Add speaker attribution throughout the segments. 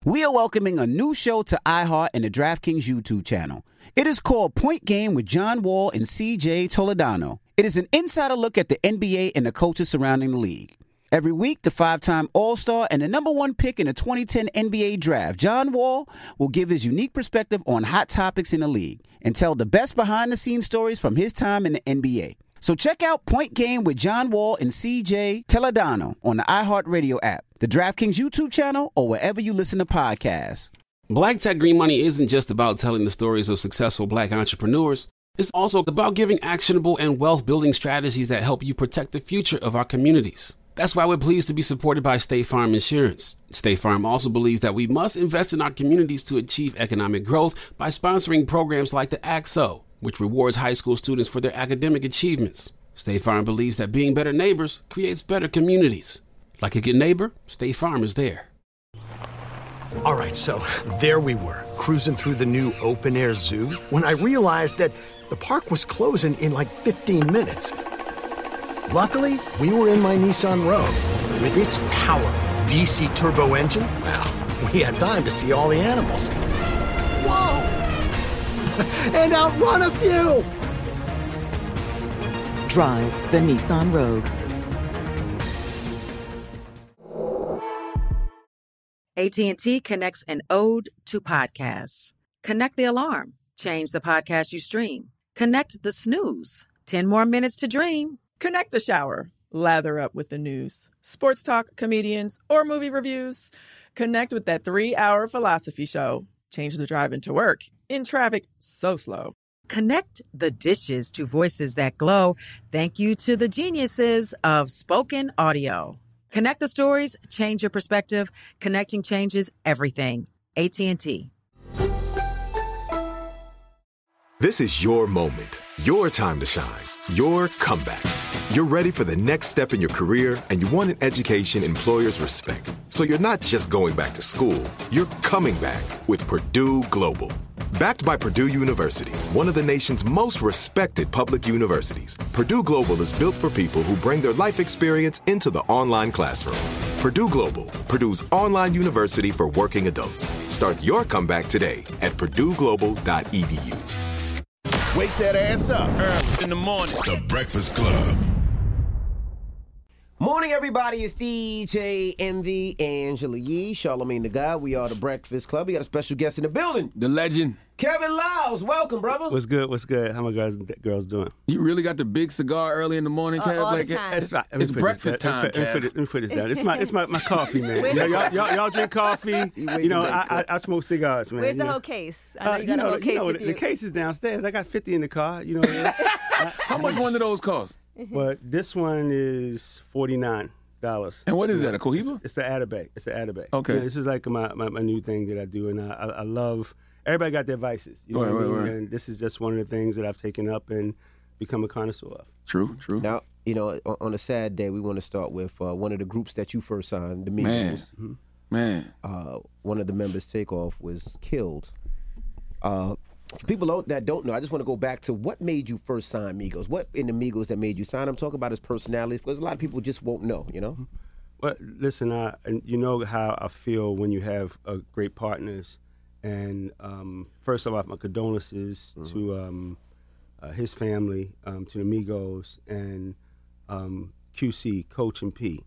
Speaker 1: We are welcoming a new show to iHeart and the DraftKings YouTube channel. It is called Point Game with John Wall and CJ Toledano. It is an insider look at the NBA and the coaches surrounding the league. Every week, the 5-time All-Star and the number one pick in the 2010 NBA Draft, John Wall, will give his unique perspective on hot topics in the league and tell the best behind-the-scenes stories from his time in the NBA. So check out Point Game with John Wall and CJ Toledano on the iHeartRadio app, the DraftKings YouTube channel, or wherever you listen to podcasts.
Speaker 2: Black Tech Green Money isn't just about telling the stories of successful Black entrepreneurs. It's also about giving actionable and wealth-building strategies that help you protect the future of our communities. That's why we're pleased to be supported by State Farm Insurance. State Farm also believes that we must invest in our communities to achieve economic growth by sponsoring programs like the ACT-SO, which rewards high school students for their academic achievements. State Farm believes that being better neighbors creates better communities. Like a good neighbor, State Farm is there.
Speaker 3: All right, so there we were, cruising through the new open-air zoo, when I realized that the park was closing in like 15 minutes. Luckily, we were in my Nissan Rogue. With its powerful VC turbo engine, well, we had time to see all the animals. Whoa! And outrun a few!
Speaker 4: Drive the Nissan Rogue.
Speaker 5: AT&T connects an ode to podcasts. Connect the alarm. Change the podcast you stream. Connect the snooze. 10 more minutes to dream.
Speaker 6: Connect the shower. Lather up with the news. Sports talk, comedians, or movie reviews. Connect with that 3-hour philosophy show. Change the drive into work in traffic so slow.
Speaker 5: Connect the dishes to voices that glow. Thank you to the geniuses of spoken audio. Connect the stories, change your perspective. Connecting changes everything. AT&T.
Speaker 7: This is your moment, your time to shine, your comeback. You're ready for the next step in your career, and you want an education employers respect. So you're not just going back to school, you're coming back with Purdue Global. Backed by Purdue University, one of the nation's most respected public universities, Purdue Global is built for people who bring their life experience into the online classroom. Purdue Global, Purdue's online university for working adults. Start your comeback today at purdueglobal.edu.
Speaker 8: Wake that ass up early in the morning. The Breakfast Club.
Speaker 9: Morning, everybody. It's DJ Envy, Angela Yee, Charlamagne the God. We are the Breakfast Club. We got a special guest in the building.
Speaker 10: The legend.
Speaker 9: Kevin Lyles. Welcome, brother.
Speaker 11: What's good? What's good? How my girls doing?
Speaker 10: You really got the big cigar early in the morning, Kev?
Speaker 12: All the time.
Speaker 10: It's breakfast time, Kev.
Speaker 11: Let me put this down. It's my coffee, man. Y'all drink coffee. You know, I smoke cigars, man.
Speaker 12: Where's the whole case? I know you got a whole case with you.
Speaker 11: The case is downstairs. I got 50 in the car. You know.
Speaker 10: How much one of those cost?
Speaker 11: But this one is $49.
Speaker 10: And what is that, a Cohiba?
Speaker 11: It's the Atabay.
Speaker 10: Okay.
Speaker 11: You know, this is like my new thing that I do, and I love. Everybody got their vices, you know what I mean?
Speaker 10: Right.
Speaker 11: And this is just one of the things that I've taken up and become a connoisseur of.
Speaker 10: True.
Speaker 9: Now, you know, on a sad day, we want to start with one of the groups that you first signed, the Migos.
Speaker 10: Man.
Speaker 9: One of the members, Takeoff, was killed. For people that don't know, I just want to go back to what made you first sign Migos. What in the Migos that made you sign them? Talk about his personality, because a lot of people just won't know, you know?
Speaker 11: Well, listen, and you know how I feel when you have great partners. And first of all, my condolences to his family, to the Migos, and QC, Coach and P.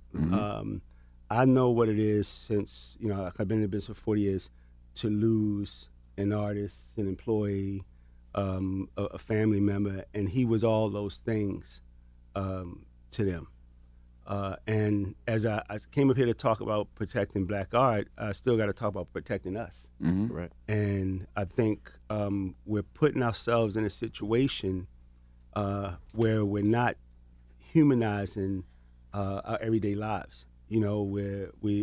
Speaker 11: I know what it is since, you know, I've been in the business for 40 years, to lose an artist, an employee, a family member, and he was all those things to them. And as I came up here to talk about protecting Black art, I still got to talk about protecting us.
Speaker 9: Right.
Speaker 11: And I think we're putting ourselves in a situation where we're not humanizing our everyday lives. You know, where we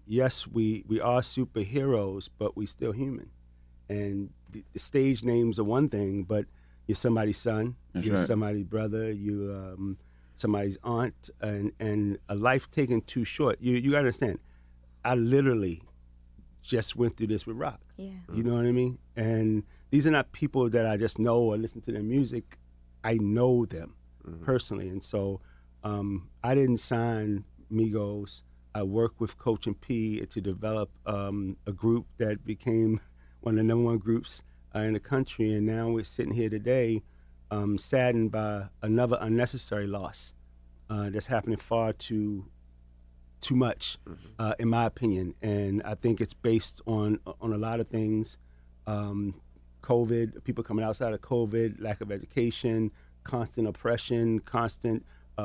Speaker 11: are superheroes, but we still human. And the stage names are one thing, but you're somebody's son, you're somebody's brother, you somebody's aunt, and a life taken too short. You got to understand, I literally just went through this with Rock.
Speaker 12: Yeah.
Speaker 11: You know what I mean? And these are not people that I just know or listen to their music. I know them personally. And so I didn't sign Migos I worked with Coach and P to develop a group that became one of the number one groups in the country, and now we're sitting here today saddened by another unnecessary loss that's happening far too much, in my opinion. And I think it's based on a lot of things. COVID, people coming outside of COVID, lack of education, constant oppression, constant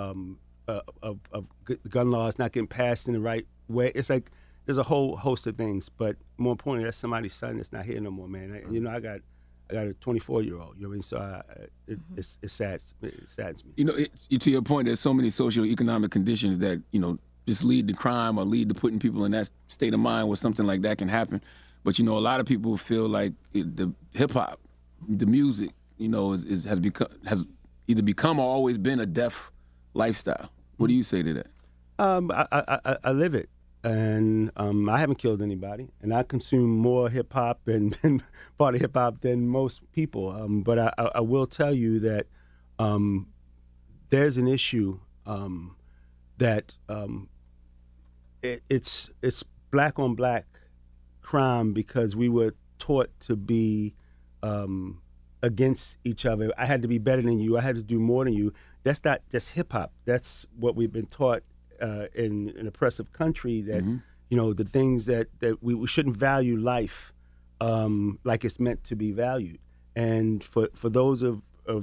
Speaker 11: gun laws not getting passed in the right way. It's like there's a whole host of things, but more importantly, that's somebody's son that's not here no more, man. I got a 24-year-old. You know what I mean? So it saddens me.
Speaker 10: You know, to your point, there's so many socioeconomic conditions that just lead to crime or lead to putting people in that state of mind where something like that can happen. But a lot of people feel like the hip hop, the music, has either become or always been a deaf lifestyle. What do you say to that?
Speaker 11: I live it, and I haven't killed anybody, and I consume more hip hop and party hip hop than most people. But I will tell you that there's an issue that it's black on black crime because we were taught to be against each other. I had to be better than you. I had to do more than you. That's not just hip hop. That's what we've been taught in an oppressive country. That the things that we shouldn't value life like it's meant to be valued. And for those of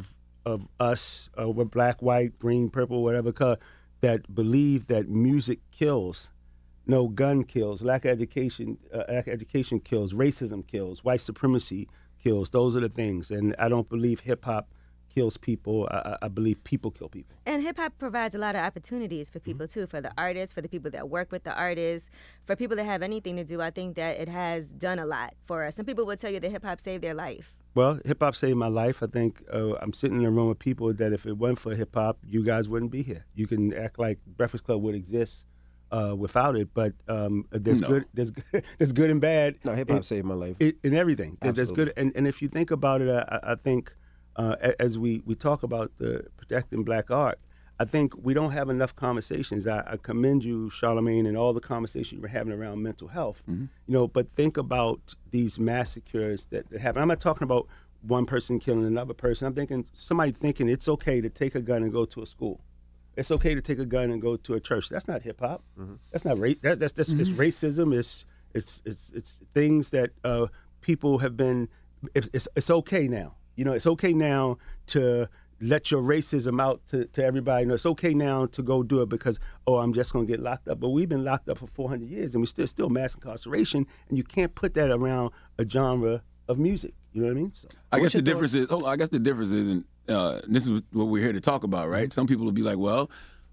Speaker 11: us, we're black, white, green, purple, whatever color, that believe that music kills. No, gun kills. Lack of education kills. Racism kills. White supremacy kills. Those are the things. And I don't believe hip hop kills people. I believe people kill people.
Speaker 12: And hip hop provides a lot of opportunities for people too, for the artists, for the people that work with the artists, for people that have anything to do. I think that it has done a lot for us. Some people will tell you that hip hop saved their life.
Speaker 11: Well, hip hop saved my life. I think I'm sitting in a room with people that if it weren't for hip hop, you guys wouldn't be here. You can act like Breakfast Club would exist without it, but there's good and bad.
Speaker 9: No, hip hop saved my life
Speaker 11: in everything. There's good, and if you think about it, I think as we talk about the protecting black art, I think we don't have enough conversations. I commend you, Charlamagne, and all the conversations you're having around mental health. But think about these massacres that happen. I'm not talking about one person killing another person. I'm thinking somebody thinking it's okay to take a gun and go to a school. It's okay to take a gun and go to a church. That's not hip hop. That's not race. That's it's racism. It's things that people have been. It's okay now. It's okay now to let your racism out to everybody. It's okay now to go do it because I'm just going to get locked up. But we've been locked up for 400 years, and we're still mass incarceration. And you can't put that around a genre of music. You know what I mean? So,
Speaker 10: I guess the difference is, and this is what we're here to talk about, right? Some people will be like, well,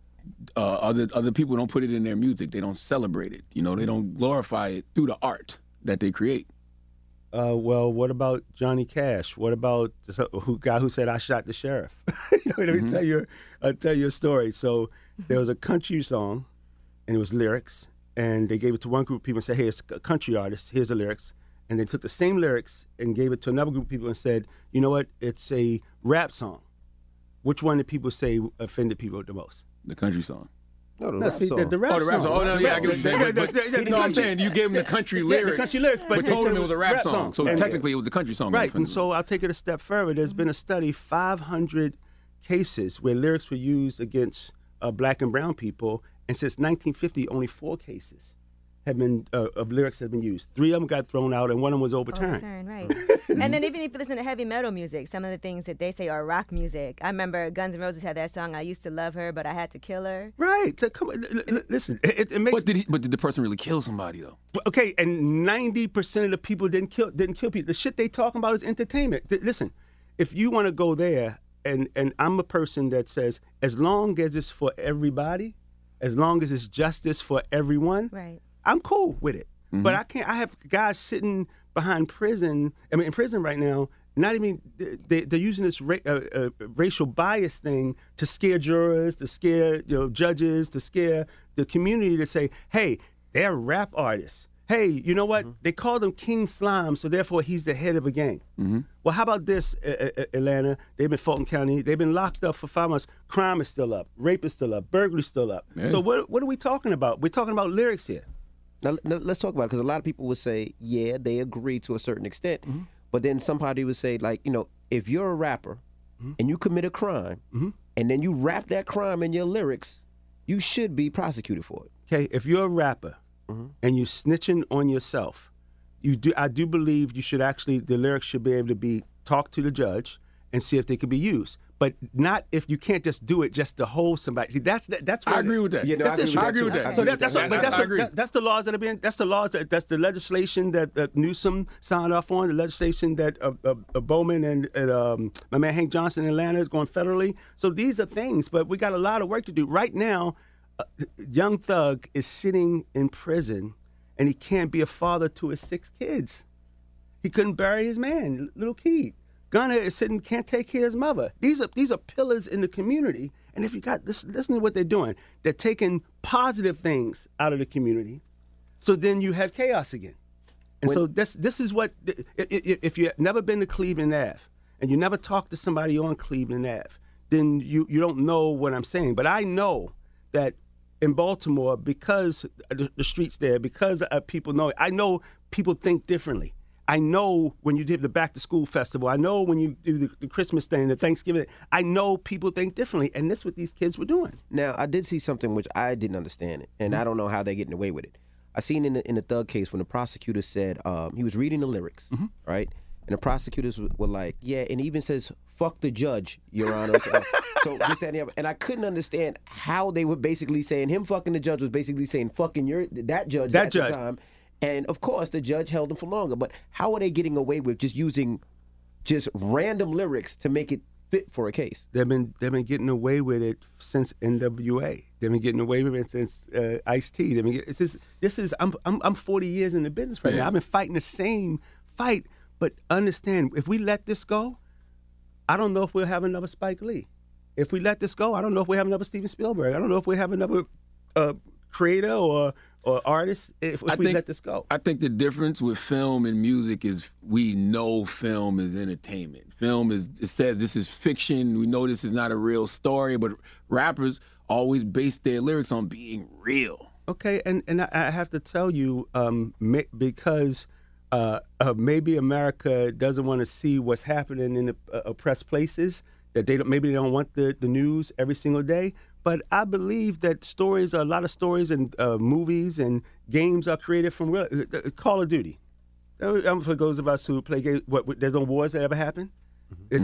Speaker 10: other people don't put it in their music. They don't celebrate it. They don't glorify it through the art that they create.
Speaker 11: Well, what about Johnny Cash? What about the guy who said, I shot the sheriff? Let me tell you a story. So there was a country song, and it was lyrics, and they gave it to one group of people and said, hey, it's a country artist. Here's the lyrics. And they took the same lyrics and gave it to another group of people and said, you know what? It's a rap song. Which one did people say offended people the most?
Speaker 10: The country song.
Speaker 9: No, the rap song.
Speaker 11: The rap song.
Speaker 10: Oh, no, yeah, I get what you're saying. I'm saying you gave him the country lyrics.
Speaker 11: But
Speaker 10: told him it was a rap song. So technically it was a country song.
Speaker 11: Right, and so I'll take it a step further. There's been a study, 500 cases where lyrics were used against black and brown people, and since 1950, only 4 cases have been of lyrics have been used. 3 of them got thrown out, and one of them was overturned.
Speaker 12: Right. And then even if you listen to heavy metal music, some of the things that they say are rock music. I remember Guns N' Roses had that song, I used to love her, but I had to kill her.
Speaker 11: Right. So come on, listen, it makes...
Speaker 10: But did the person really kill somebody, though?
Speaker 11: Okay, and 90% of the people didn't kill people. The shit they talking about is entertainment. Listen, if you want to go there, and I'm a person that says, as long as it's for everybody, as long as it's justice for everyone,
Speaker 12: right,
Speaker 11: I'm cool with it. But I have guys sitting behind prison, in prison right now, not even, they're using this racial bias thing to scare jurors, to scare judges, to scare the community, to say, hey, they're rap artists. hey, you know what? They called him King Slime, so therefore he's the head of a gang. Well, how about this, Atlanta? They've been Fulton County. They've been locked up for 5 months. Crime is still up. Rape is still up. Burglary is still up.
Speaker 10: Yeah.
Speaker 11: So what are we talking about? We're talking about lyrics here.
Speaker 9: Now, let's talk about it, because a lot of people would say, yeah, they agree to a certain extent. But then somebody would say, like, you know, if you're a rapper and you commit a crime and then you rap that crime in your lyrics, you should be prosecuted for it.
Speaker 11: Okay, if you're a rapper and you're snitching on yourself, I do believe you should actually, the lyrics should be able to be talked to the judge and see if they could be used. But not if you can't just do it just to hold somebody. See, that's
Speaker 10: I agree with that.
Speaker 11: Yeah, no, I agree with that. So that's the laws that are being. That's the laws. That's the legislation that Newsom signed off on. The legislation that Bowman and my man Hank Johnson in Atlanta is going federally. So these are things, but we got a lot of work to do right now. Young Thug is sitting in prison, and he can't be a father to his 6 kids. He couldn't bury his man, Lil Keed. Gunna is sitting, can't take care of his mother. These are pillars in the community. And if you got listen to what they're doing. They're taking positive things out of the community. So then you have chaos again. And so this is what, if you've never been to Cleveland Ave and you never talked to somebody on Cleveland Ave, then you don't know what I'm saying. But I know that in Baltimore, because the streets there, because people know it, I know people think differently. I know when you did the back to school festival, I know when you do the Christmas thing, the Thanksgiving, I know people think differently, and that's what these kids were doing.
Speaker 9: Now, I did see something which I didn't understand it, and I don't know how they're getting away with it. I seen in the Thug case when the prosecutor said, he was reading the lyrics, right? And the prosecutors were like, yeah, and he even says, fuck the judge, Your Honor. So this, that, and the other. And I couldn't understand how they were basically saying, him fucking the judge was basically saying, fucking that judge at the time. And, of course, the judge held him for longer. But how are they getting away with just using just random lyrics to make it fit for a case?
Speaker 11: They've been getting away with it since NWA. They've been getting away with it since Ice-T. I'm 40 years in the business right now. I've been fighting the same fight. But understand, if we let this go, I don't know if we'll have another Spike Lee. If we let this go, I don't know if we'll have another Steven Spielberg. I don't know if we'll have another creator or artist if we let this go.
Speaker 10: I think the difference with film and music is we know film is entertainment. It says this is fiction. We know this is not a real story, but rappers always base their lyrics on being real.
Speaker 11: Okay, and I have to tell you, because maybe America doesn't want to see what's happening in the oppressed places, that maybe they don't want the news every single day. But I believe that a lot of stories and movies and games are created from real. Call of Duty. For those of us who play games, there's no wars that ever happen. Is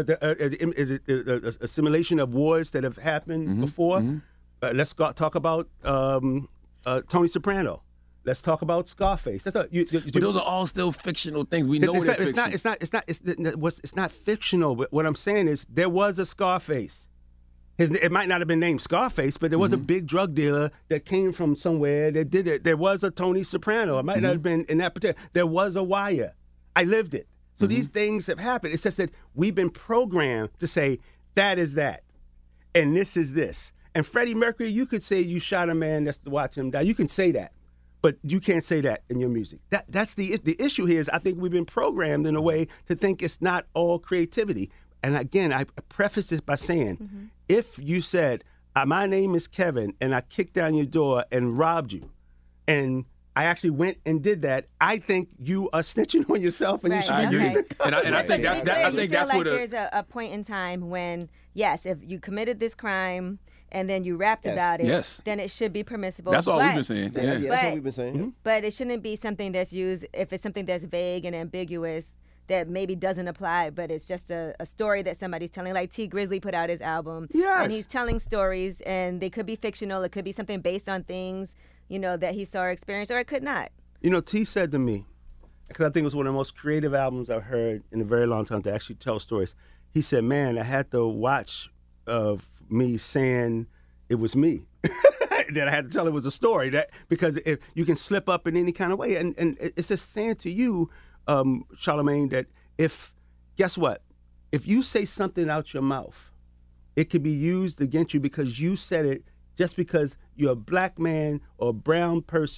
Speaker 11: it a simulation of wars that have happened before? Let's talk about Tony Soprano. Let's talk about Scarface. But
Speaker 10: those are all still fictional things. We know they're fiction.
Speaker 11: It's not fictional. But what I'm saying is there was a Scarface. It might not have been named Scarface, but there was a big drug dealer that came from somewhere that did it. There was a Tony Soprano. It might not have been in that particular. There was a Wire. I lived it. So these things have happened. It's just that we've been programmed to say that is that, and this is this. And Freddie Mercury, you could say you shot a man that's to watch him die. You can say that, but you can't say that in your music. That's the issue here. Is I think we've been programmed in a way to think it's not all creativity. And again, I preface this by saying, if you said, my name is Kevin, and I kicked down your door and robbed you, and I actually went and did that, I think you are snitching on yourself, and you should be using it.
Speaker 10: And I think that's what
Speaker 12: there's a point in time when, yes, if you committed this crime and then you rapped about it, then it should be permissible.
Speaker 10: That's all we've been saying.
Speaker 9: Yeah, that's what we've been saying.
Speaker 12: But it shouldn't be something that's used, if it's something that's vague and ambiguous, that maybe doesn't apply, but it's just a story that somebody's telling. Like T Grizzly put out his album, and he's telling stories, and they could be fictional. It could be something based on things, that he saw or experienced, or it could not.
Speaker 11: T said to me, because I think it was one of the most creative albums I've heard in a very long time to actually tell stories. He said, man, I had to watch of me saying it was me. That I had to tell it was a story, because if you can slip up in any kind of way. And it's just saying to you, Charlamagne, that guess what? If you say something out your mouth, it could be used against you because you said it just because you're a black man or a brown person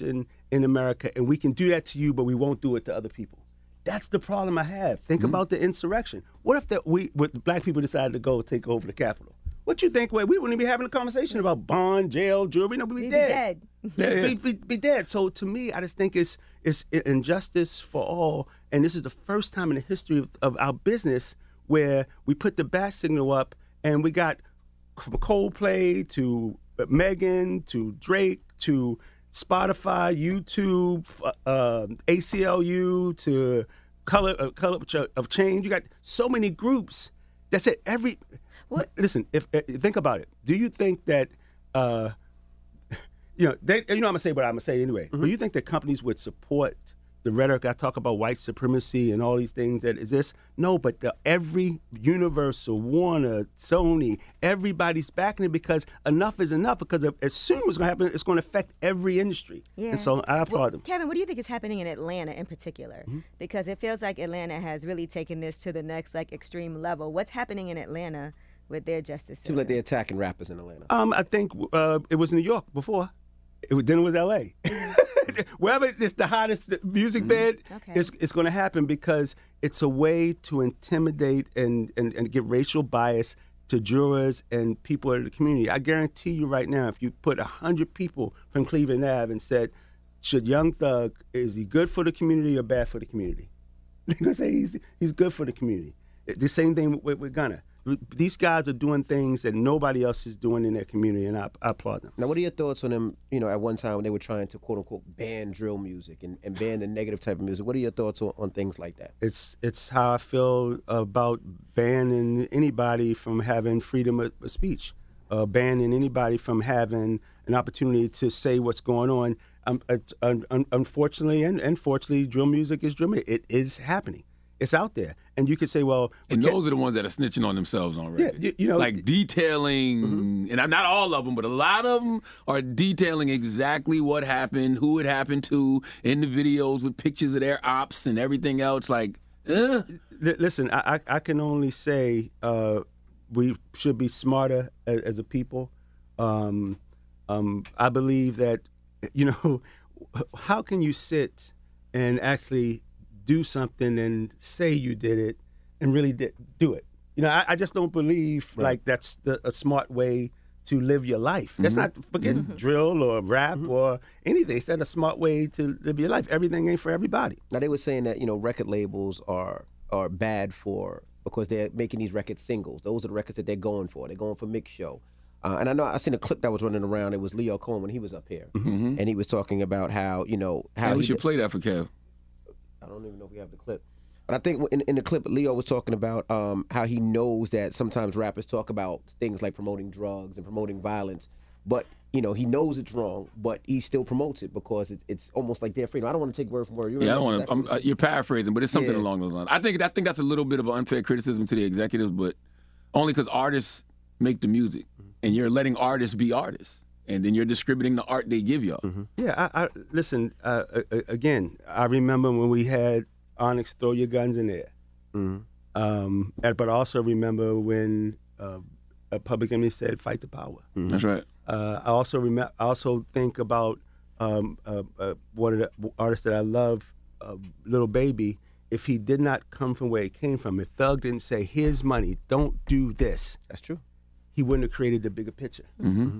Speaker 11: in America, and we can do that to you, but we won't do it to other people. That's the problem I have. Think about the insurrection. What if the black people decided to go take over the Capitol? What you think? We wouldn't be having a conversation about bond, jail, jury. No, we'd be dead. We'd be dead. So to me, I just think it's injustice for all. And this is the first time in the history of our business where we put the bat signal up, and we got from Coldplay to Megan to Drake to Spotify, YouTube, ACLU to Color of Change. You got so many groups. That's it. Listen, if think about it. Do you think that I'm gonna say what I'm gonna say anyway? But you think that companies would support the rhetoric I talk about, white supremacy and all these things that exist? No, but every Universal, Warner, Sony, everybody's backing it because enough is enough. Because as soon as it's going to happen, it's going to affect every industry. Yeah. And so I applaud them.
Speaker 12: Kevin, what do you think is happening in Atlanta in particular? Because it feels like Atlanta has really taken this to the next extreme level. What's happening in Atlanta with their justice system?
Speaker 9: Seems like they're attacking rappers in Atlanta.
Speaker 11: I think it was New York before. Then it was L.A. Wherever it's the hottest music bed, it's going to happen because it's a way to intimidate and get racial bias to jurors and people in the community. I guarantee you right now, if you put 100 people from Cleveland Ave and said, should Young Thug, is he good for the community or bad for the community? They're going to say he's good for the community. The same thing with Gunna. These guys are doing things that nobody else is doing in their community, and I applaud them.
Speaker 9: Now, what are your thoughts on them, at one time when they were trying to, quote-unquote, ban drill music and ban the negative type of music? What are your thoughts on things like that?
Speaker 11: It's how I feel about banning anybody from having freedom of speech, banning anybody from having an opportunity to say what's going on. Unfortunately and fortunately, drill music is drill music. It is happening. It's out there. And you could say, well...
Speaker 10: And those are the ones that are snitching on themselves on record.
Speaker 11: Yeah,
Speaker 10: like detailing, and not all of them, but a lot of them are detailing exactly what happened, who it happened to, in the videos with pictures of their ops and everything else.
Speaker 11: Listen, I can only say we should be smarter as a people. I believe that, how can you sit and actually do something and say you did it and really do it? I just don't believe that's a smart way to live your life. That's not, forget drill or rap or anything. It's not a smart way to live your life. Everything ain't for everybody.
Speaker 9: Now, they were saying that, record labels are bad because they're making these record singles. Those are the records that they're going for. They're going for mix show. And I know I seen a clip that was running around. It was Leo Cohen when he was up here. And he was talking about how,
Speaker 10: we should play that for Kev.
Speaker 9: I don't even know if we have the clip. But I think in the clip, Leo was talking about how he knows that sometimes rappers talk about things like promoting drugs and promoting violence. But, he knows it's wrong, but he still promotes it because it's almost like their freedom. I don't want to take word from word.
Speaker 10: I don't want to. You're paraphrasing, but it's something along those lines. I think that's a little bit of an unfair criticism to the executives, but only because artists make the music, and you're letting artists be artists. And then you're distributing the art they give y'all.
Speaker 11: Yeah, I listen, again, I remember when we had Onyx Throw Your Guns in There. But I also remember when Public Enemy said fight the power.
Speaker 10: That's right.
Speaker 11: I also think about one of the artists that I love, Lil Baby. If he did not come from where he came from, if Thug didn't say, here's money, don't do this.
Speaker 9: That's true.
Speaker 11: He wouldn't have created the bigger picture.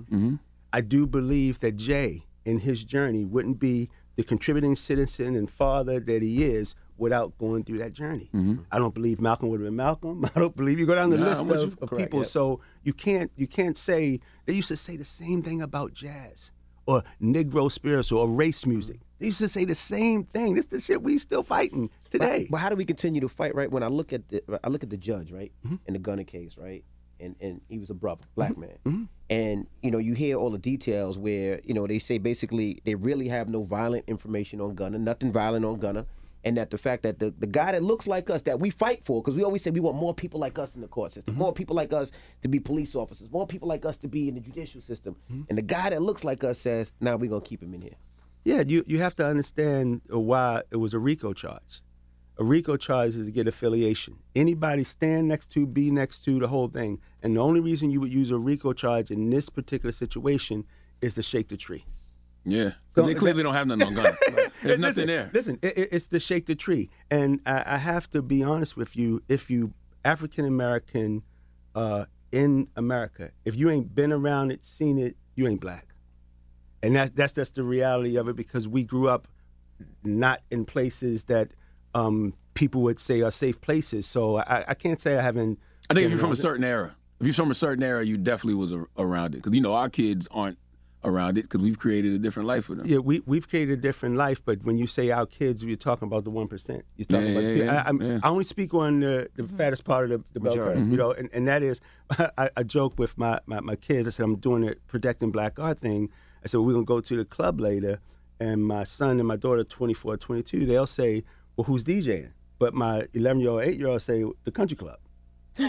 Speaker 11: I do believe that Jay, in his journey, wouldn't be the contributing citizen and father that he is without going through that journey. I don't believe Malcolm would have been Malcolm. I don't believe you go down the list of people. Yep. So you can't say, they used to say the same thing about jazz or Negro spiritual or race music. They used to say the same thing. This is the shit we still fighting today.
Speaker 9: But how do we continue to fight, right? When I look at the judge, right, in the Gunna case, right? And he was a brother, black man. And, you hear all the details where, they say basically they really have no violent information on Gunna, nothing violent on Gunna, and that the fact that the guy that looks like us, that we fight for, because we always say we want more people like us in the court system, more people like us to be police officers, more people like us to be in the judicial system. And the guy that looks like us says, we're going to keep him in here.
Speaker 11: Yeah, you have to understand why it was a RICO charge. A RICO charge is to get affiliation. Anybody stand next to, be next to, the whole thing. And the only reason you would use a RICO charge in this particular situation is to shake the tree.
Speaker 10: Yeah, so they clearly don't have nothing on Gunna. There's nothing there.
Speaker 11: Listen, it's the shake the tree. And I have to be honest with you, if you African-American in America, if you ain't been around it, seen it, you ain't black. And that's just the reality of it, because we grew up not in places that people would say are safe places. So I can't say I haven't.
Speaker 10: I think if you're from a certain era, you definitely was around it. Because, our kids aren't around it because we've created a different life for them.
Speaker 11: Yeah, we've created a different life, but when you say our kids, you're talking about the 1%. You're talking about I only speak on the fattest part of the bell curve, and that is, I joke with my kids. I said, I'm doing a Protecting Black Art thing. I said, we're going to go to the club later, and my son and my daughter, 24, 22, they'll say, well, who's DJing? But my 11-year-old, 8-year-old say, the country club. So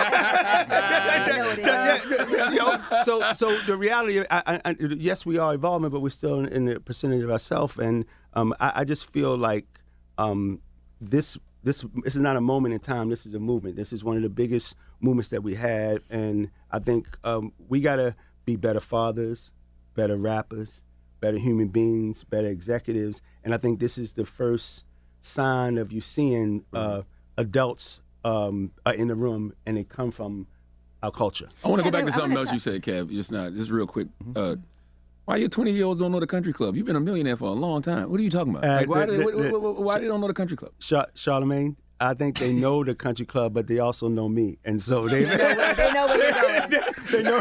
Speaker 11: the reality, yes, we are evolving, but we're still in the percentage of ourselves, and I just feel like this is not a moment in time. This is a movement. This is one of the biggest movements that we had, and I think we gotta be better fathers, better rappers, better human beings, better executives, and I think this is the first sign of you seeing adults are in the room, and they come from our culture.
Speaker 10: I want to go back to something else you said, Kev. Just real quick. Why your 20-year-olds don't know the country club? You've been a millionaire for a long time. What are you talking about? Why they don't know the country club?
Speaker 11: Charlamagne, I think they know the country club, but they also know me, and so they
Speaker 12: know where you're going.
Speaker 11: They know.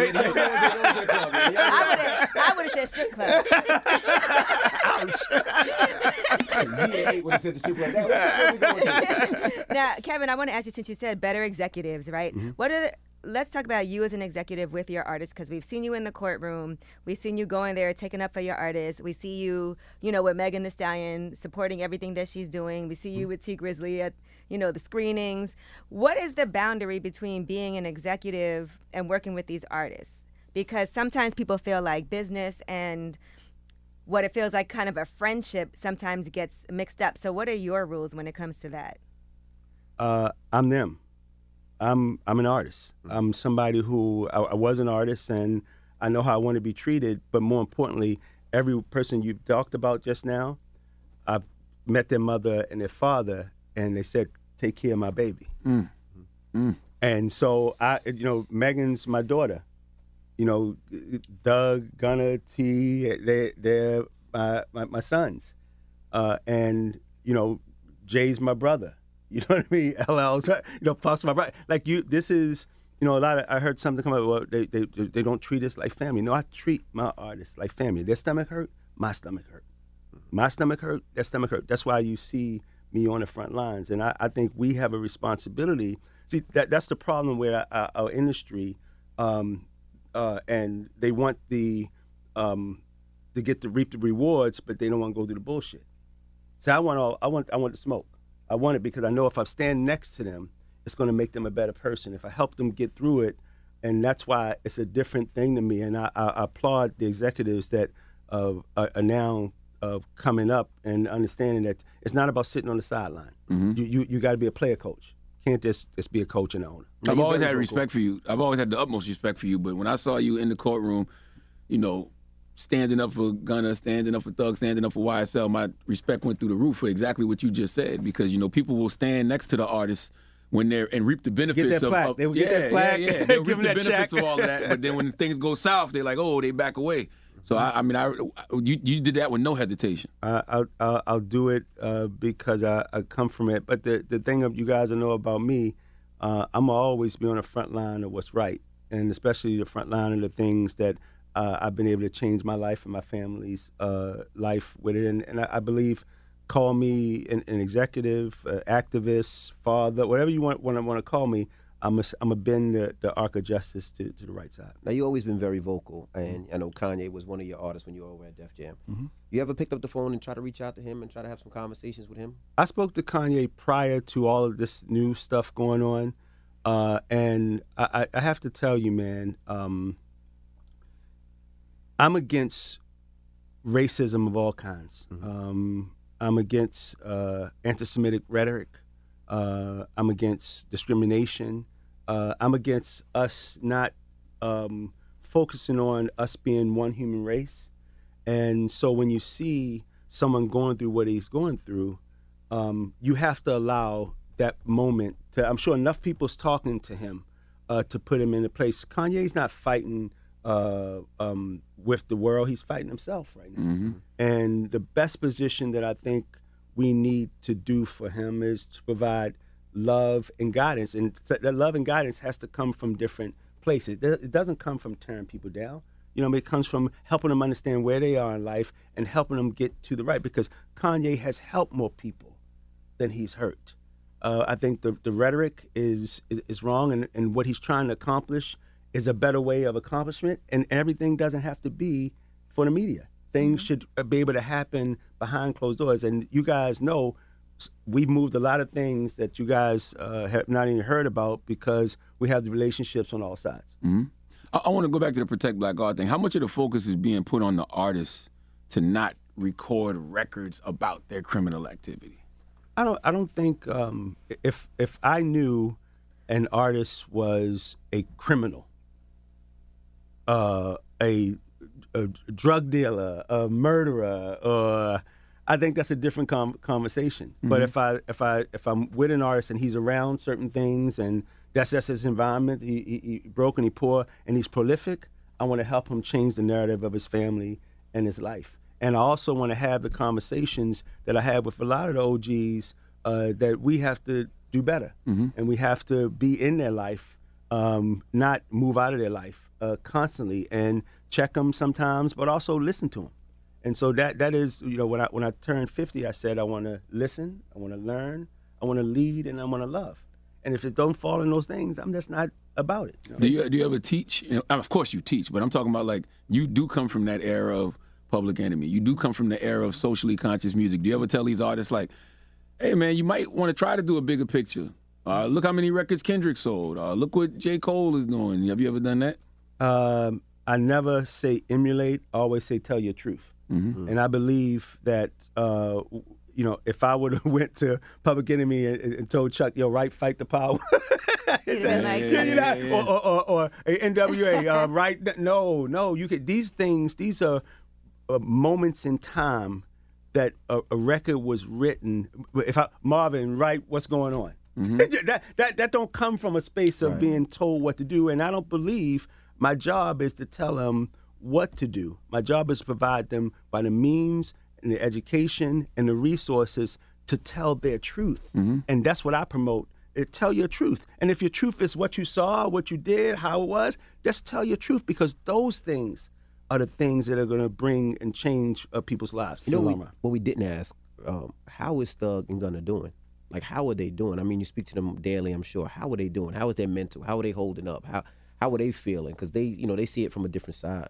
Speaker 12: I would have said strip club.
Speaker 9: Ouch. would have said the strip club.
Speaker 12: Now, Kevin, I want to ask you, since you said better executives, right? Mm-hmm. Let's talk about you as an executive with your artists, because we've seen you in the courtroom. We've seen you going there, taking up for your artists. We see you, with Megan Thee Stallion, supporting everything that she's doing. We see you with T Grizzly at, the screenings. What is the boundary between being an executive and working with these artists? Because sometimes people feel like business and what it feels like kind of a friendship sometimes gets mixed up. So what are your rules when it comes to that?
Speaker 11: I'm them. I'm an artist. I'm somebody who I was an artist, and I know how I want to be treated. But more importantly, every person you've talked about just now, I've met their mother and their father, and they said, "Take care of my baby." And so Megan's my daughter. Doug, Gunna, T, they're my sons, and Jay's my brother. You know what I mean? LL's, plus my brother. Like this is, a lot of. I heard something come up. Well, they don't treat us like family. No, I treat my artists like family. Their stomach hurt, my stomach hurt. My stomach hurt, their stomach hurt. That's why you see me on the front lines, and I think we have a responsibility. See, that's the problem with our industry, and they want to reap the rewards, but they don't want to go through the bullshit. So I want the smoke. I want it because I know if I stand next to them, it's going to make them a better person. If I help them get through it, and that's why it's a different thing to me. And I applaud the executives that are now coming up and understanding that it's not about sitting on the sideline. Mm-hmm. You got to be a player coach. Can't just be a coach and an owner.
Speaker 10: I've always had respect for you. I've always had the utmost respect for you. But when I saw you in the courtroom, standing up for Gunna, standing up for Thug, standing up for YSL, my respect went through the roof for exactly what you just said. Because people will stand next to the artists when they're and reap the benefits
Speaker 11: They will get that plaque.
Speaker 10: Yeah. They'll reap the benefits of all of that. But then when things go south, they're like, oh, they back away. So you did that with no hesitation.
Speaker 11: I'll do it because I come from it. But the thing that you guys know about me, I'm always be on the front line of what's right, and especially the front line of the things that I've been able to change my life and my family's life with it. And I believe, call me an executive, activist, father, whatever you want to call me. I'm a bend the arc of justice to the right side.
Speaker 9: Now, you've always been very vocal, and I know Kanye was one of your artists when you were over at Def Jam. Mm-hmm. You ever picked up the phone and try to reach out to him and try to have some conversations with him?
Speaker 11: I spoke to Kanye prior to all of this new stuff going on, and I have to tell you, man, I'm against racism of all kinds. Mm-hmm. I'm against anti-Semitic rhetoric. I'm against discrimination. I'm against us not focusing on us being one human race And so when you see someone going through what he's going through, you have to allow that moment to, I'm sure enough people's talking to him to put him in a place. Kanye's not fighting with the world, he's fighting himself right now.
Speaker 10: Mm-hmm.
Speaker 11: And the best position that I think we need to do for him is to provide love and guidance. And that love and guidance has to come from different places. It doesn't come from tearing people down. It comes from helping them understand where they are in life and helping them get to the right, because Kanye has helped more people than he's hurt. I think the rhetoric is wrong, and what he's trying to accomplish is a better way of accomplishment, and everything doesn't have to be for the media. Things should be able to happen behind closed doors. And you guys know we've moved a lot of things that you guys have not even heard about because we have the relationships on all sides.
Speaker 10: Mm-hmm. I want to go back to the Protect Black Art thing. How much of the focus is being put on the artists to not record records about their criminal activity?
Speaker 11: I don't think if I knew an artist was a criminal, a drug dealer, a murderer, I think that's a different conversation. Mm-hmm. But if I'm with an artist and he's around certain things and that's his environment, he broke and he poor and he's prolific, I want to help him change the narrative of his family and his life. And I also want to have the conversations that I have with a lot of the OGs that we have to do better. Mm-hmm. And we have to be in their life, not move out of their life constantly, and check them sometimes, but also listen to them. And so that is, when I turned 50, I said I want to listen, I want to learn, I want to lead, and I want to love. And if it don't fall in those things, I'm just not about it.
Speaker 10: Do you ever teach? Of course you teach, but I'm talking about, like, you do come from that era of Public Enemy. You do come from the era of socially conscious music. Do you ever tell these artists, like, hey, man, you might want to try to do a bigger picture? Look how many records Kendrick sold. Look what J. Cole is doing. Have you ever done that?
Speaker 11: I never say emulate. I always say tell your truth. Mm-hmm. And I believe that, if I would have went to Public Enemy and told Chuck, fight the power. Or NWA, right? No, you could. These are moments in time that a record was written. Marvin, right? What's going on? Mm-hmm. that don't come from a space of being told what to do. And I don't believe my job is to tell them what to do. My job is to provide them by the means and the education and the resources to tell their truth. Mm-hmm. And that's what I promote. Tell your truth. And if your truth is what you saw, what you did, how it was, just tell your truth, because those things are the things that are going to bring and change people's lives.
Speaker 9: What we didn't ask, how is Thug and Gunna doing? Like, how are they doing? I mean, you speak to them daily, I'm sure. How are they doing? How is their mental? How are they holding up? How are they feeling? Because they see it from a different side.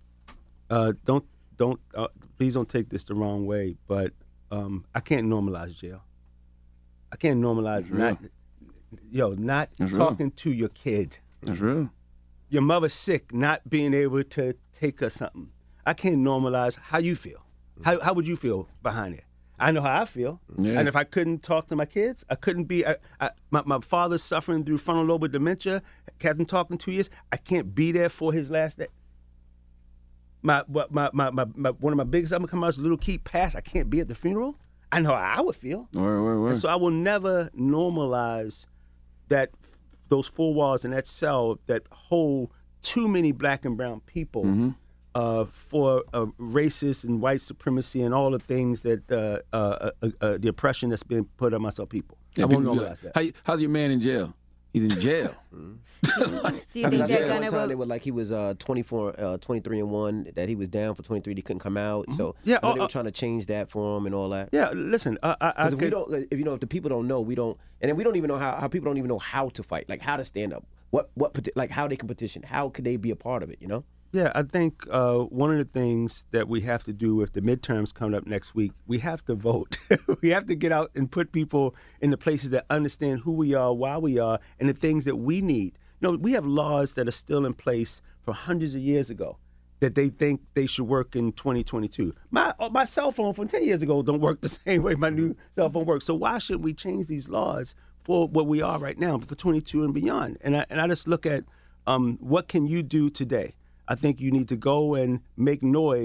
Speaker 11: Please don't take this the wrong way, but I can't normalize jail. I can't normalize not talking to your kid.
Speaker 10: That's real.
Speaker 11: Your mother's sick, not being able to take her something. I can't normalize how you feel. How would you feel behind it? I know how I feel. Yeah. And if I couldn't talk to my kids, I couldn't be. My father's suffering through frontal lobe dementia. Hasn't talked in 2 years. I can't be there for his last day. My one of my biggest albums come out is Little Keith passed. I can't be at the funeral. I know how I would feel.
Speaker 10: Word.
Speaker 11: And so I will never normalize those four walls in that cell that hold too many black and brown people. Mm-hmm. For racist and white supremacy and all the things that the oppression that's been put on myself people.
Speaker 10: Yeah, I won't normalize that. How's your man in jail? He's in jail.
Speaker 12: Do you think they're gonna?
Speaker 9: One time they were like he was 23-1, that he was down for 23, he couldn't come out. Mm-hmm. So they were trying to change that for him and all that.
Speaker 11: Yeah, listen,
Speaker 9: if the people don't know, we don't, and then we don't even know how people don't even know how to fight, like how to stand up, like how they can petition, how could they be a part of it,
Speaker 11: Yeah, I think one of the things that we have to do if the midterms coming up next week, we have to vote. We have to get out and put people in the places that understand who we are, why we are, and the things that we need. We have laws that are still in place from hundreds of years ago that they think they should work in 2022. My cell phone from 10 years ago don't work the same way my new cell phone works. So why should we change these laws for what we are right now, for 22 and beyond? And I just look at what can you do today? I think you need to go and make noise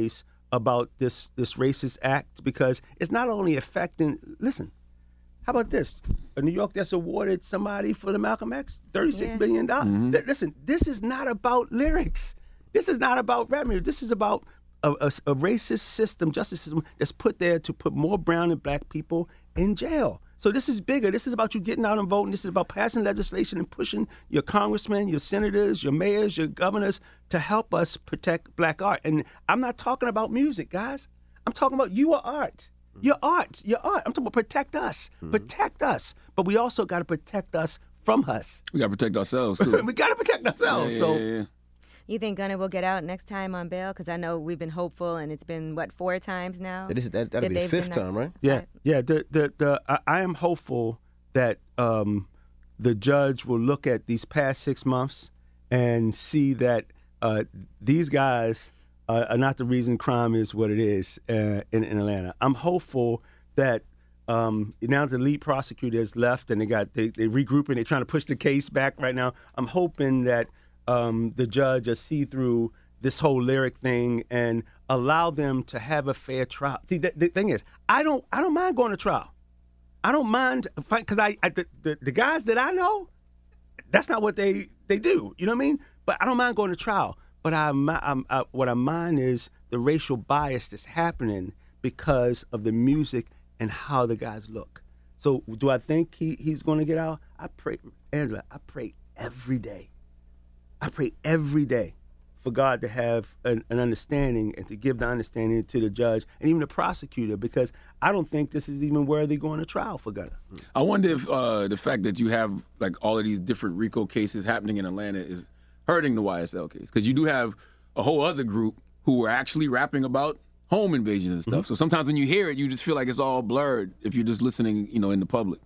Speaker 11: about this racist act because it's not only affecting. Listen, how about this? New York just awarded somebody for the Malcolm X $36 billion. Listen, this is not about lyrics. This is not about rap music. This is about a racist system, justice system that's put there to put more brown and black people in jail. So this is bigger. This is about you getting out and voting. This is about passing legislation and pushing your congressmen, your senators, your mayors, your governors to help us protect black art. And I'm not talking about music, guys. I'm talking about your art. Your art. I'm talking about protect us. Protect us. But we also got to protect us from us.
Speaker 10: We got to protect ourselves, too.
Speaker 11: We got to protect ourselves.
Speaker 10: Yeah.
Speaker 12: You think Gunna will get out next time on bail? Because I know we've been hopeful, and it's been, 4 times now?
Speaker 9: That'll be the 5th time, right?
Speaker 11: Yeah. I am hopeful that the judge will look at these past 6 months and see that these guys are not the reason crime is what it is in Atlanta. I'm hopeful that now the lead prosecutor has left and they regrouping, they're trying to push the case back right now. I'm hoping that the judge will see through this whole lyric thing and allow them to have a fair trial. See, the thing is, I don't mind going to trial. I don't mind because the guys that I know, that's not what they do. You know what I mean? But I don't mind going to trial. But what I mind is the racial bias that's happening because of the music and how the guys look. So do I think he's going to get out? I pray, Angela. I pray every day. I pray every day for God to have an understanding and to give the understanding to the judge and even the prosecutor, because I don't think this is even worthy going to trial for Gunna.
Speaker 10: I wonder if the fact that you have like all of these different RICO cases happening in Atlanta is hurting the YSL case, because you do have a whole other group who are actually rapping about home invasion and stuff. So sometimes when you hear it, you just feel like it's all blurred if you're just listening, in the public.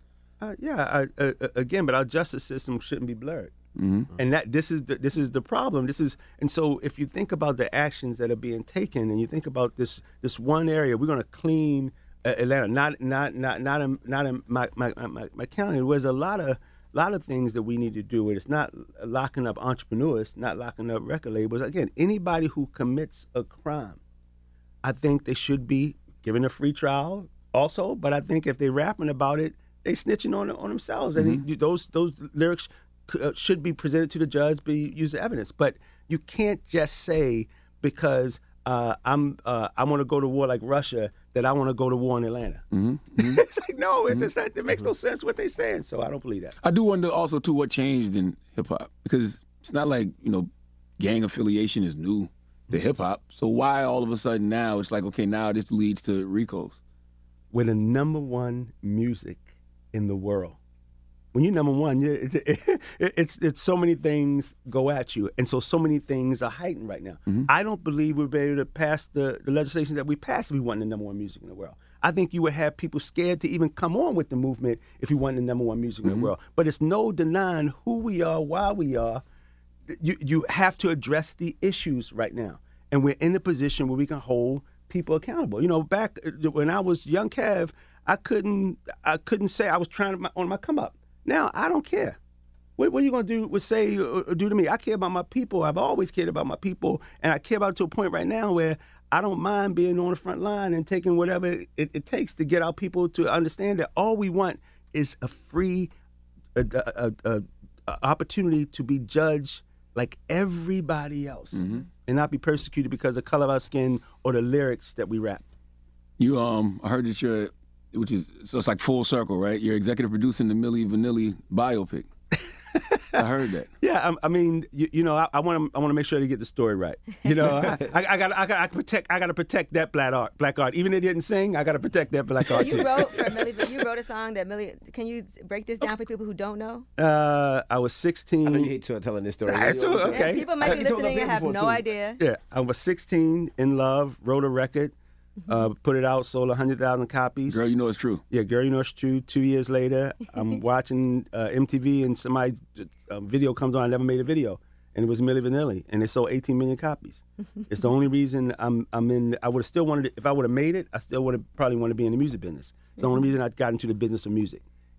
Speaker 11: Again, but our justice system shouldn't be blurred. And that this is the problem. And so if you think about the actions that are being taken, and you think about this one area, we're going to clean Atlanta, not in my county. There's a lot of things that we need to do. And it's not locking up entrepreneurs, not locking up record labels. Again, anybody who commits a crime, I think they should be given a free trial also. But I think if they're rapping about it, they snitching on themselves. And those lyrics should be presented to the judge, be used as evidence. But you can't just say because I want to go to war like Russia that I want to go to war in Atlanta. It's like, no, it's just that it makes no sense what they're saying. So I don't believe that.
Speaker 10: I do wonder also too what changed in hip hop, because it's not like gang affiliation is new to hip hop. So why all of a sudden now it's like, okay, now this leads to RICOs?
Speaker 11: We're the #1 music in the world. When you're #1, it's so many things go at you, and so many things are heightened right now. I don't believe we'll be able to pass the legislation that we passed if we want the #1 music in the world. I think you would have people scared to even come on with the movement if we want the #1 music in the world. But it's no denying who we are, why we are. You have to address the issues right now, and we're in a position where we can hold people accountable. Back when I was young Kev, I couldn't say I was trying on my come up. Now, I don't care. What are you going to do to me? I care about my people. I've always cared about my people, and I care about it to a point right now where I don't mind being on the front line and taking whatever it takes to get our people to understand that all we want is a free opportunity to be judged like everybody else and not be persecuted because of the color of our skin or the lyrics that we rap.
Speaker 10: I heard that so it's like full circle, right? You're executive producing the Milli Vanilli biopic. I heard that.
Speaker 11: Yeah, I mean, I want to make sure they get the story right. I got to protect that black art. Even if they didn't sing, I got to protect that black art too.
Speaker 12: You wrote a song that Milli. Can you break this down for people who don't know?
Speaker 11: I was 16.
Speaker 9: I know you hate telling this story.
Speaker 11: Okay.
Speaker 12: Yeah, people might be listening and have no idea.
Speaker 11: Yeah, I was 16, in love, wrote a record. Put it out, sold 100,000 copies.
Speaker 10: Girl, you know it's true.
Speaker 11: Yeah, Girl, you know it's true. 2 years later, I'm watching MTV and somebody's video comes on. I never made a video, and it was Milli Vanilli, and it sold 18 million copies. It's the only reason I'm in. I would have still wanted it if I would have made it. I still would have probably wanted to be in the music business. It's the only reason I got into the business of music.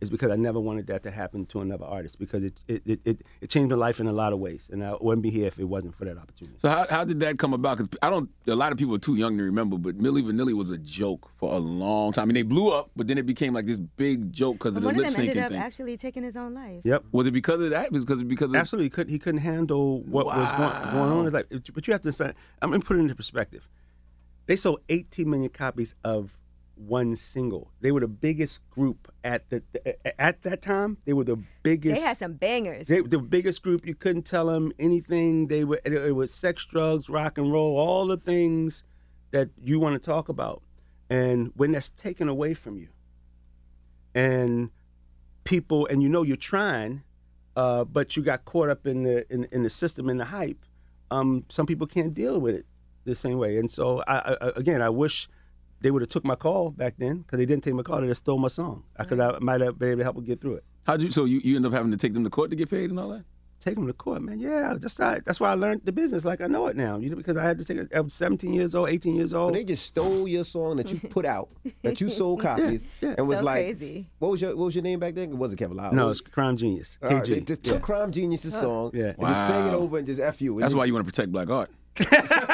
Speaker 11: is because I never wanted that to happen to another artist because it changed my life in a lot of ways, and I wouldn't be here if it wasn't for that opportunity.
Speaker 10: So how did that come about? Because a lot of people are too young to remember, but Milli Vanilli was a joke for a long time. I mean, they blew up, but then it became like this big joke because of the lip syncing thing.
Speaker 12: One of them ended up actually taking his own life.
Speaker 11: Yep.
Speaker 10: Was it because of that? Because of
Speaker 11: Absolutely, he couldn't handle what was going on in his life. But you have to understand. I'm going to put it into perspective. They sold 18 million copies of one single. They were the biggest group at that time. They were the biggest.
Speaker 12: They had some bangers.
Speaker 11: The biggest group. You couldn't tell them anything. It was sex, drugs, rock and roll, all the things that you want to talk about. And when that's taken away from you, and people, and you're trying, but you got caught up in the system, in the hype. Some people can't deal with it the same way. And so I wish they would have took my call back then, because they didn't take my call. They just stole my song, because I might have been able to help them get through it.
Speaker 10: So you end up having to take them to court to get paid and all that?
Speaker 11: Take them to court, man. Yeah, that's why I learned the business like I know it now. Because I had to take it. I was 17 years old, 18 years old.
Speaker 9: So they just stole your song that you put out, that you sold copies, and was
Speaker 12: so
Speaker 9: like,
Speaker 12: crazy.
Speaker 9: What was your name back then? It wasn't Kevin Lyle.
Speaker 11: No, it's Crime Genius. KG.
Speaker 9: They just took Crime Genius's song and just sang it over and just F you.
Speaker 10: That's why you want to protect black art. You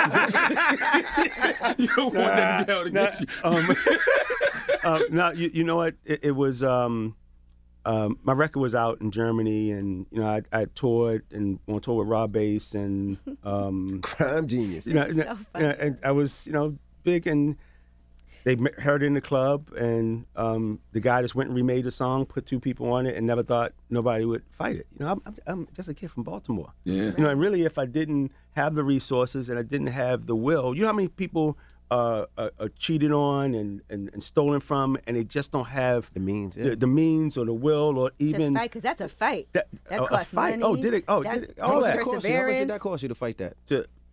Speaker 10: don't want them to be able to get you.
Speaker 11: No, you know what? It was. My record was out in Germany, and I toured and on tour with Rob Bass and
Speaker 9: Crime Genius.
Speaker 11: And I was big, and they heard it in the club, and the guy just went and remade the song, put two people on it, and never thought nobody would fight it. I'm just a kid from Baltimore.
Speaker 10: Yeah.
Speaker 11: And really, if I didn't have the resources and I didn't have the will, you know how many people are cheated on and stolen from, and they just don't have
Speaker 9: the means,
Speaker 11: the means or the will or even
Speaker 12: to fight, because that's a fight. That costs
Speaker 11: fight.
Speaker 12: money.
Speaker 11: Oh, did it? Oh, did it? All that.
Speaker 12: Perseverance.
Speaker 9: How much did that cost you to fight that?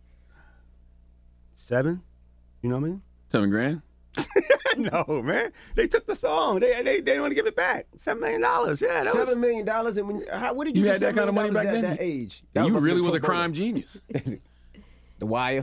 Speaker 11: $7. You know what I mean?
Speaker 10: $7,000.
Speaker 11: No, man. They took the song. They didn't want to give it back. $7 million. Yeah, that
Speaker 9: $7 million. And what did you
Speaker 10: had that kind of money back then?
Speaker 9: That age.
Speaker 10: Yeah, you really was a crime genius.
Speaker 9: The Wire.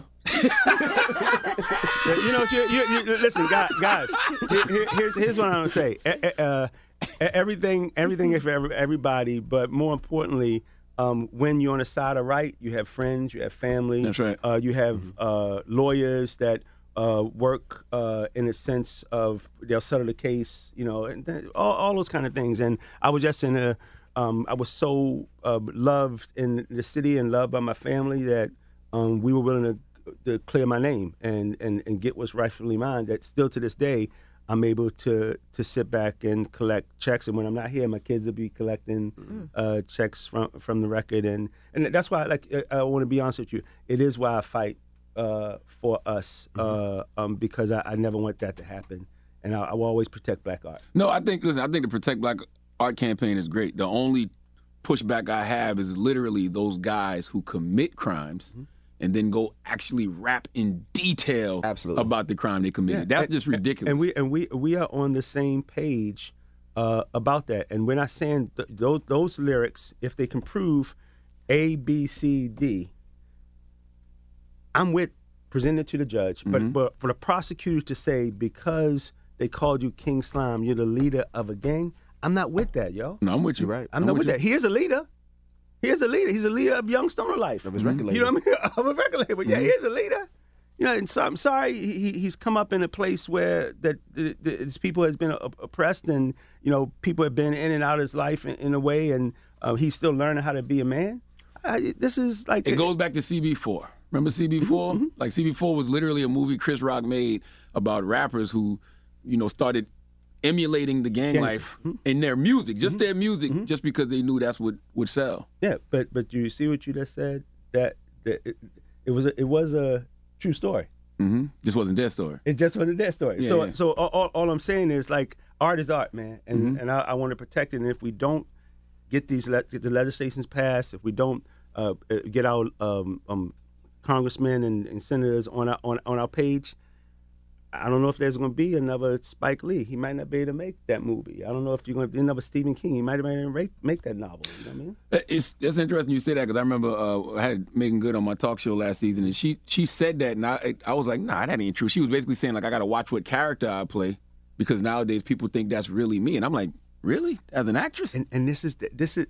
Speaker 11: Listen, guys. Here's what I'm gonna say. Everything is for everybody, but more importantly, when you're on the side of right, you have friends, you have family.
Speaker 10: That's right.
Speaker 11: You have lawyers that work in a sense of they'll settle the case, and all those kind of things. And I was just I was so loved in the city and loved by my family that we were willing to clear my name and get what's rightfully mine. That still to this day, I'm able to sit back and collect checks. And when I'm not here, my kids will be collecting checks from the record. And that's why, I want to be honest with you, it is why I fight for us, because I never want that to happen. And I will always protect black art.
Speaker 10: No, I think the Protect Black Art campaign is great. The only pushback I have is literally those guys who commit crimes and then go actually rap in detail about the crime they committed. That's just ridiculous.
Speaker 11: And we are on the same page about that. And we're not saying those lyrics, if they can prove A, B, C, D, I'm with presenting it to the judge. But for the prosecutor to say, because they called you King Slime, you're the leader of a gang, I'm not with that, yo.
Speaker 10: No, I'm with you.
Speaker 9: Right.
Speaker 11: I'm not with that. He is a leader. He's a leader of Young Stoner Life.
Speaker 9: Of his record label.
Speaker 11: You know what I mean? Of a record label. Yeah, he is a leader. And so I'm sorry he's come up in a place where his people has been oppressed, and people have been in and out of his life in a way, and he's still learning how to be a man. This is like
Speaker 10: it goes back to CB4. Remember CB4? Like CB4 was literally a movie Chris Rock made about rappers who, started emulating the gang life in their music, just their music, just because they knew that's what would sell.
Speaker 11: Yeah, but you see what you just said? That it was a true story.
Speaker 10: Just wasn't their story.
Speaker 11: It just wasn't their story.
Speaker 10: Yeah,
Speaker 11: so all I'm saying is, like, art is art, man, and I want to protect it. And if we don't get the legislations passed, if we don't get our congressmen and senators on our page, I don't know if there's going to be another Spike Lee. He might not be able to make that movie. I don't know if you're going to be another Stephen King. He might not make that novel. You know what I mean?
Speaker 10: It's interesting you say that, because I remember I had Megan Good on my talk show last season, and she said that, and I was like, nah, that ain't true. She was basically saying, like, I got to watch what character I play, because nowadays people think that's really me. And I'm like, Really? As an actress?
Speaker 11: And this is the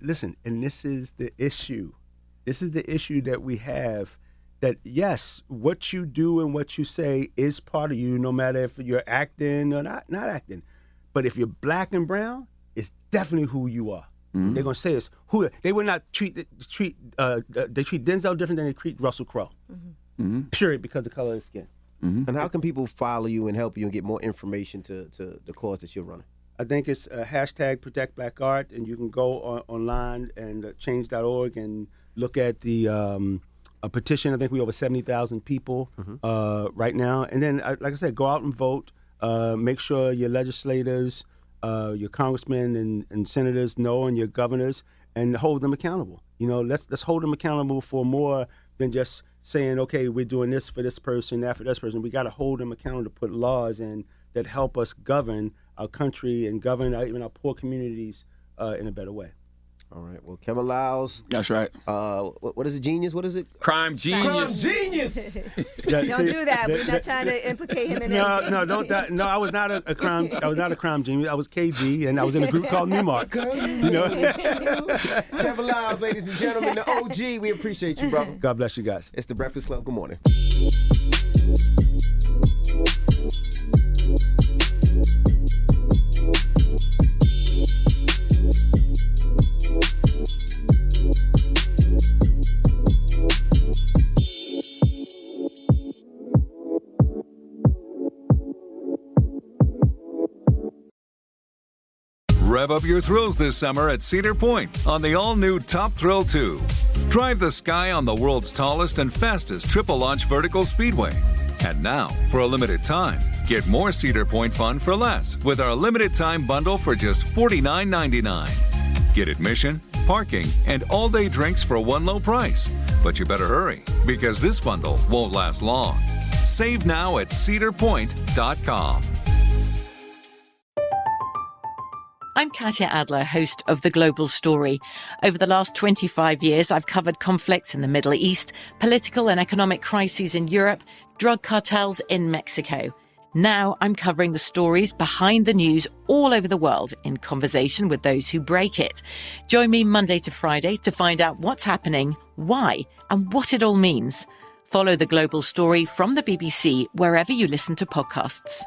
Speaker 11: issue. This is the issue that we have. That yes, what you do and what you say is part of you, no matter if you're acting or not acting. But if you're black and brown, it's definitely who you are. Mm-hmm. They're gonna say it's who they would not treat Denzel different than they treat Russell Crowe. Mm-hmm. Mm-hmm. Period, because of the color of his skin.
Speaker 9: Mm-hmm. And how can people follow you and help you and get more information to the cause that you're running?
Speaker 11: I think it's hashtag Protect Black Art, and you can go online and change.org and look at the a petition. I think we have over 70,000 people right now. And then, like I said, go out and vote. Make sure your legislators, your congressmen and senators know, and your governors, and hold them accountable. You know, let's hold them accountable for more than just saying, okay, we're doing this for this person, that for this person. We got to hold them accountable to put laws in that help us govern our country and govern even our poor communities in a better way.
Speaker 9: All right. Well, Kemba Lyles.
Speaker 10: That's right.
Speaker 9: What is it? Genius? What is it?
Speaker 10: Crime Genius.
Speaker 9: Crime Genius.
Speaker 12: Don't do that. We're not trying to implicate him in anything.
Speaker 11: No, I was not a crime. I was not a crime genius. I was KG, and I was in a group called Newmark. You know.
Speaker 9: Kemba Lyles, ladies and gentlemen, the OG. We appreciate you, brother.
Speaker 11: God bless you guys.
Speaker 9: It's the Breakfast Club. Good morning.
Speaker 13: Rev up your thrills this summer at Cedar Point on the all-new Top Thrill 2. Drive the sky on the world's tallest and fastest triple-launch vertical speedway. And now, for a limited time, get more Cedar Point fun for less with our limited-time bundle for just $49.99. Get admission, parking, and all-day drinks for one low price. But you better hurry, because this bundle won't last long. Save now at cedarpoint.com.
Speaker 14: I'm Katya Adler, host of The Global Story. Over the last 25 years, I've covered conflicts in the Middle East, political and economic crises in Europe, drug cartels in Mexico. Now I'm covering the stories behind the news all over the world in conversation with those who break it. Join me Monday to Friday to find out what's happening, why, and what it all means. Follow The Global Story from the BBC wherever you listen to podcasts.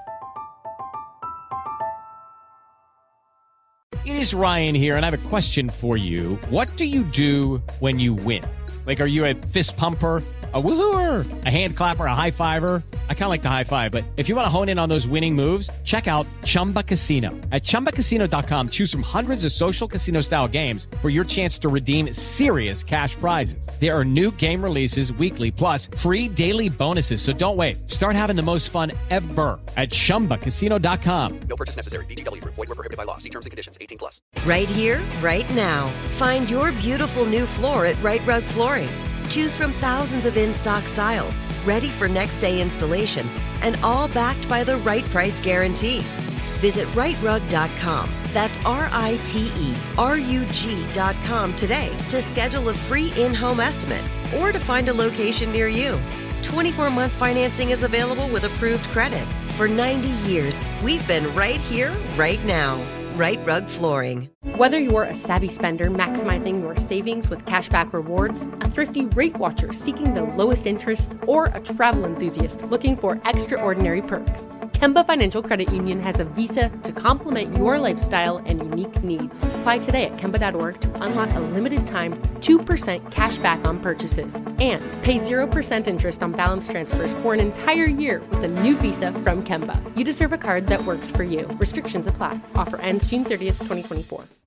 Speaker 15: It is Ryan here, and I have a question for you. What do you do when you win? Like, are you a fist pumper, a woohooer, a hand clapper, a high fiver? I kind of like the high five, but if you want to hone in on those winning moves, check out Chumba Casino. At ChumbaCasino.com, choose from hundreds of social casino-style games for your chance to redeem serious cash prizes. There are new game releases weekly, plus free daily bonuses, so don't wait. Start having the most fun ever at ChumbaCasino.com.
Speaker 16: No purchase necessary. VGW. Void where prohibited by law. See terms and conditions. 18+.
Speaker 17: Right here, right now. Find your beautiful new floor at Right Rug Flooring. Choose from thousands of in-stock styles, ready for next day installation, and all backed by the right price guarantee. Visit rightrug.com. That's RITERUG.com today to schedule a free in-home estimate or to find a location near you. 24-month financing is available with approved credit. For 90 years, we've been right here, right now. Right Rug Flooring.
Speaker 18: Whether you're a savvy spender maximizing your savings with cashback rewards, a thrifty rate watcher seeking the lowest interest, or a travel enthusiast looking for extraordinary perks, Kemba Financial Credit Union has a visa to complement your lifestyle and unique needs. Apply today at Kemba.org to unlock a limited time 2% cash back on purchases and pay 0% interest on balance transfers for an entire year with a new visa from Kemba. You deserve a card that works for you. Restrictions apply. Offer ends June 30th, 2024.